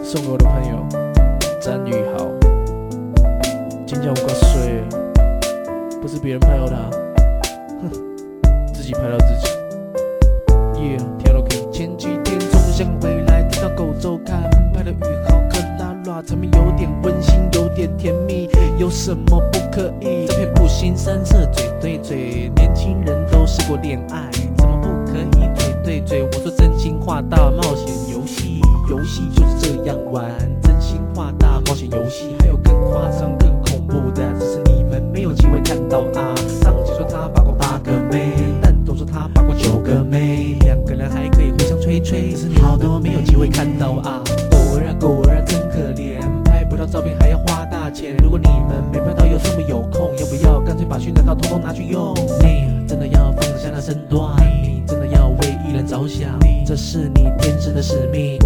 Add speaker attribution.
Speaker 1: 送给我的朋友詹宇豪。今天我够衰，不是别人拍到他，自己拍到自己。跳到 K。前几天从乡回来，听到狗周刊拍的宇豪克拉拉，场面有点温馨，有点甜蜜，有什么不可以？这片不行，三色嘴对嘴，年轻人都试过恋爱，怎么不可以嘴对嘴？我说真心话大冒险游戏，游戏就是这样玩，真心话大冒险游戏，还有更夸张、更恐怖的，只是你们没有机会看到啊。上集说他把过8个妹，但都说他把过9个妹，2个人还可以互相吹吹，只是好多没有机会看到啊。果然真可怜，拍不到照片还要花大钱。如果你们没拍到又这么有空，要不要干脆把训练套通通拿去用？你真的要放下那身段，你真的要为艺人着想，这是你天生的使命。